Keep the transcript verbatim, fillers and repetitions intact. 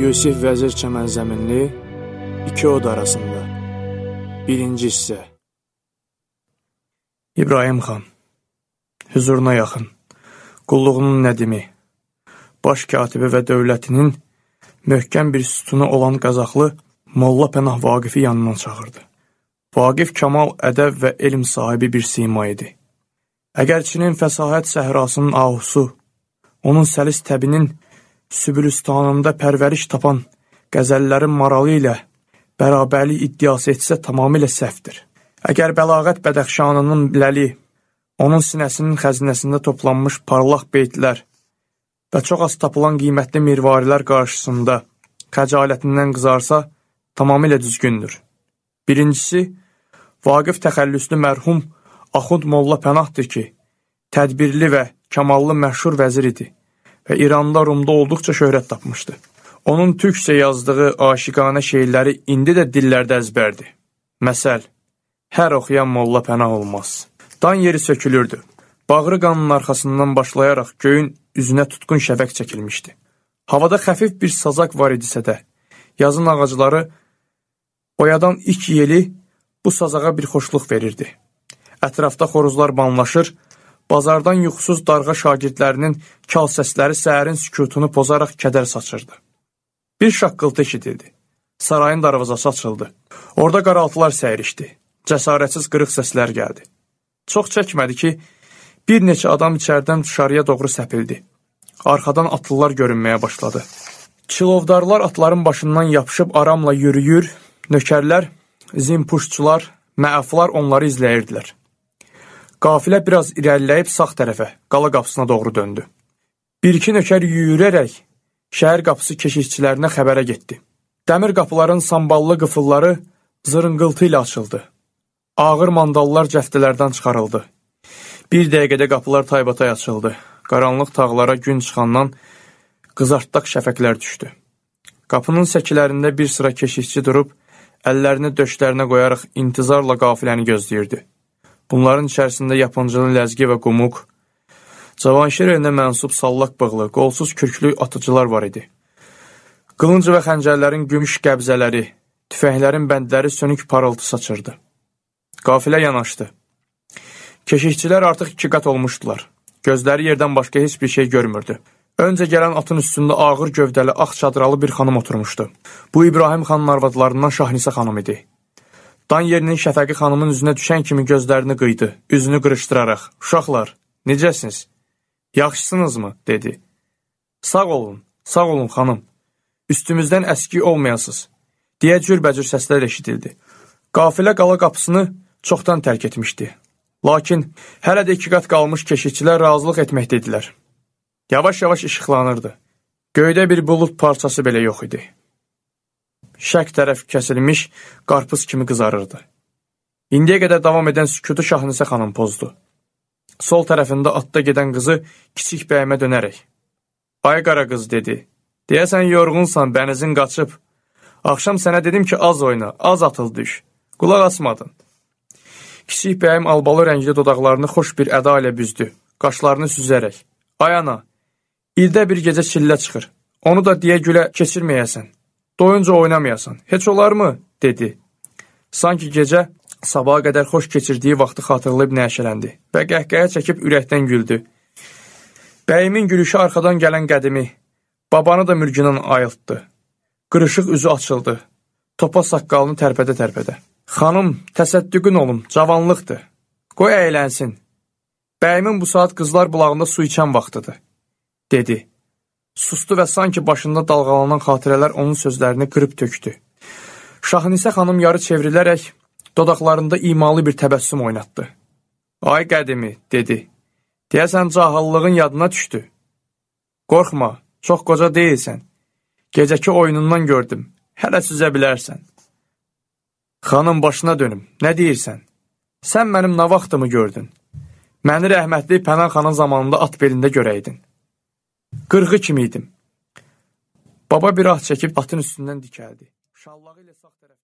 Yusif Vəzir Çəmənzəminli, İki od arasında. Birinci hissə. İbrahim xan, hüzuruna yaxın, qulluğunun nədimi, baş katibi və dövlətinin möhkəm bir sütunu olan Qazaxlı Molla Pənah Vaqifi yanından çağırdı. Vaqif kamal, ədəb və elm sahibi bir sima idi. Əgərçinin fəsahət səhrasının ahusu, onun səlis təbinin Sübülüstanında pərvəriş tapan qəzəllərin maralı ilə bərabərlik iddiası etsə tamamilə səhvdir. Əgər bəlağət bədəxşanının ləli, onun sinəsinin xəzinəsində toplanmış parlaq beytlər və çox az tapılan qiymətli mirvarilər qarşısında xəcalətindən qızarsa, tamamilə düzgündür. Birincisi, Vaqif təxəllüslü mərhum Axund Molla Pənahdır ki, tədbirli və kamallı məşhur vəzir idi və İranda, Rumda olduqca şöhrət tapmışdı. Onun türkcə yazdığı aşiqanə şeirləri indi də dillərdə əzbərdir. Məsəl, hər oxuyan Molla Pənah olmaz. Dan yeri sökülürdü. Bağrı qanın arxasından başlayaraq göyün üzünə tutqun şəfək çəkilmişdi. Havada xəfif bir sazaq var idisə də, yazın ağacları oyadan ilk yeli bu sazağa bir xoşluq verirdi. Ətrafda xoruzlar banlaşır, bazardan yuxusuz darğa şagirdlərinin kal səsləri səhərin sükutunu pozaraq kədər saçırdı. Bir şaqqıltı eşidildi. Sarayın darvazası açıldı. Orada qaraltılar səyrişdi. Cəsarətsiz qırıq səslər gəldi. Çox çəkmədi ki, bir neçə adam içərdən dışarıya doğru səpildi. Arxadan atlılar görünməyə başladı. Çilovdarlar atların başından yapışıb aramla yürüyür, nökərlər, zimpuşçular, məaflar onları izləyirdilər. Qafilə biraz irəliləyib sağ tərəfə, qala qapısına doğru döndü. Bir-iki nökər yüyürərək şəhər qapısı keşikçilərinə xəbərə getdi. Dəmir qapıların samballı qıfılları zırınqıltı ilə açıldı. Ağır mandallar cəftələrdən çıxarıldı. Bir dəqiqədə qapılar taybatay açıldı. Qaranlıq tağlara gün çıxandan qızartdaq şəfəqlər düşdü. Qapının səkilərində bir sıra keşikçi durub, əllərini döşlərinə qoyaraq intizarla qafiləni gözləyirdi. Bunların içərisində yapancılı ləzgi və qumuq, Cavanşir elinə mənsub sallaq bığlı, qolsuz kürklü atıcılar var idi. Qılınc və xəncərlərin gümüş qəbzələri, tüfənglərin bəndləri sönük parıltı saçırdı. Qafilə yanaşdı. Keşikçilər artıq iki qat olmuşdular. Gözləri yerdən başqa heç bir şey görmürdü. Öncə gələn atın üstündə ağır gövdəli, ağ çadralı bir xanım oturmuşdu. Bu İbrahim xanın arvadlarından Şahnisə xanım idi. Dan yerinin şəfəqi xanımın üzünə düşən kimi gözlərini qıydı, üzünü qırışdıraraq. Uşaqlar, necəsiniz? Yaxşısınızmı? Dedi. Sağ olun, sağ olun xanım. Üstümüzdən əski olmayasınız. Deyə cürbəcür səslər eşidildi. Qafilə qala qapısını çoxdan tərk etmişdi. Lakin hələ də iki qat qalmış keşikçilər razılıq etməkdəydilər. Yavaş-yavaş işıqlanırdı. Göydə bir bulud parçası belə yox idi. Şərq tərəf kəsilmiş qarpız kimi qızarırdı. İndiyə qədər davam edən sükutu Şahnisə xanım pozdu. Sol tərəfində atda gedən qızı kiçik bəyimə dönərək. Ay qara qız, dedi. Deyəsən yorğunsan, bənizin qaçıb. Axşam sənə dedim ki, az oyna, az atıl düş. Qulaq asmadın. Kiçik bəyim albalı rəngli dodaqlarını xoş bir əda ilə büzdü, qaşlarını süzərək. Ay ana, ildə bir gecə çillə çıxır. Onu da deyə gülə keçirməyəsən. Doyunca oynamayasan. Heç olarmı? Dedi. Sanki gecə sabaha qədər xoş keçirdiyi vaxtı xatırlayıb nəşələndi və qəhqəyə çəkib ürəkdən güldü. Bəyimin gülüşü arxadan gələn qədimi, babanı da mürgündən ayıltdı. Qırışıq üzü açıldı. Topa saqqalını tərpədə-tərpədə. Xanım, təsəddüqün olum, cavanlıqdır. Qoy əylənsin. Bəyimin bu saat qızlar bulağında su içən vaxtıdır, dedi. Sustu və sanki başında dalğalanan xatirələr onun sözlərini qırıb tökdü. Şahnisə xanım yarı çevrilərək dodaqlarında imalı bir təbəssüm oynatdı. Ay qədimi, dedi. Deyəsən cahallığın yadına düşdü. Qorxma, çox qoca deyilsən. Gecəki oyunundan gördüm, hələ süzə bilərsən. Xanım başına dönüm, nə deyirsən? Sən mənim nə vaxtımı gördün? Məni rəhmətli Pənah xanın zamanında at belində görəydin. Qırğı kimi idim. Baba bir ah çəkib atın üstündən dikəldi. Şallağı ilə sağ tərəf